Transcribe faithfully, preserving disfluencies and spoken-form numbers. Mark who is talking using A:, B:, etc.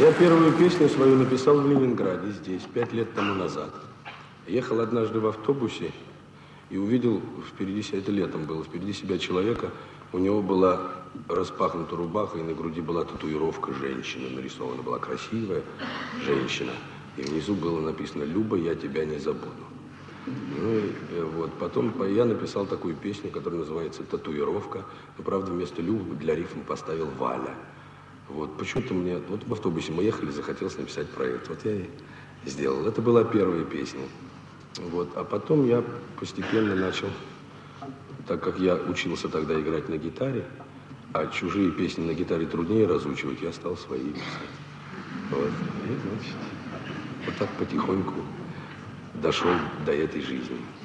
A: Я первую песню свою написал в Ленинграде, здесь, пять лет тому назад. Ехал однажды в автобусе и увидел впереди себя, это летом было, впереди себя человека, у него была распахнута рубаха, и на груди была татуировка женщины, нарисована была красивая женщина. И внизу было написано «Люба, я тебя не забуду». Ну и вот, потом я написал такую песню, которая называется «Татуировка». Но, правда, вместо Любы для рифма поставил «Валя». Вот, почему-то мне, вот в автобусе мы ехали, захотелось написать проект. Вот я и сделал. Это была первая песня. Вот, а потом я постепенно начал, так как я учился тогда играть на гитаре, а чужие песни на гитаре труднее разучивать, я стал свои писать. Вот, и, значит, вот так потихоньку дошел до этой жизни.